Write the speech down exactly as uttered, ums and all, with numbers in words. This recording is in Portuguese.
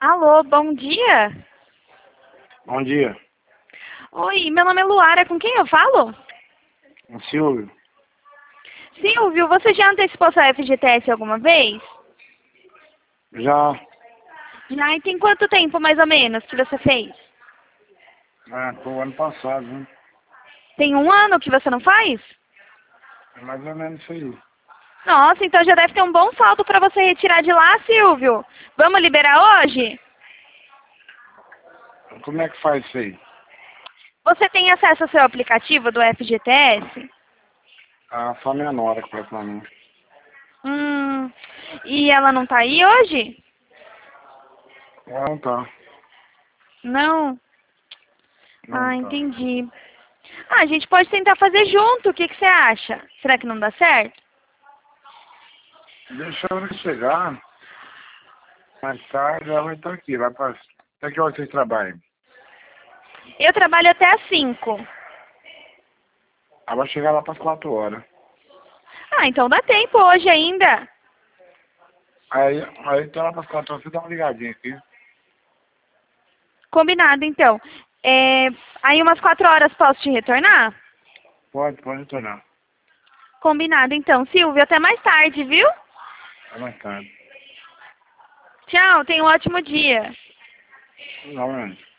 Alô, bom dia. Bom dia. Oi, meu nome é Luara, com quem eu falo? É Silvio. Silvio, você já antecipou sua F G T S alguma vez? Já. Já, e tem quanto tempo, mais ou menos, que você fez? Ah, foi o ano passado, né? Tem um ano que você não faz? É mais ou menos isso aí. Nossa, então já deve ter um bom saldo para você retirar de lá, Silvio. Vamos liberar hoje? Como é que faz isso aí? Você tem acesso ao seu aplicativo do F G T S? Ah, só minha nora que faz pra mim. Hum, e ela não tá aí hoje? Não tá. Não? Não Ah, tá. entendi. Ah, a gente pode tentar fazer junto, o que, que você acha? Será que não dá certo? Deixa ela chegar. Mais tarde ela vai estar aqui. Vai pra... Até que hora vocês trabalham? Eu trabalho até às cinco. Ela vai chegar lá para as quatro horas. Ah, então dá tempo hoje ainda. Aí, aí tá lá para as quatro horas, você dá uma ligadinha aqui. Combinado, então. É, aí umas quatro horas posso te retornar? Pode, pode retornar. Combinado, então. Silvio, até mais tarde, viu? Até mais tarde. Tchau, tenha um ótimo dia. Não,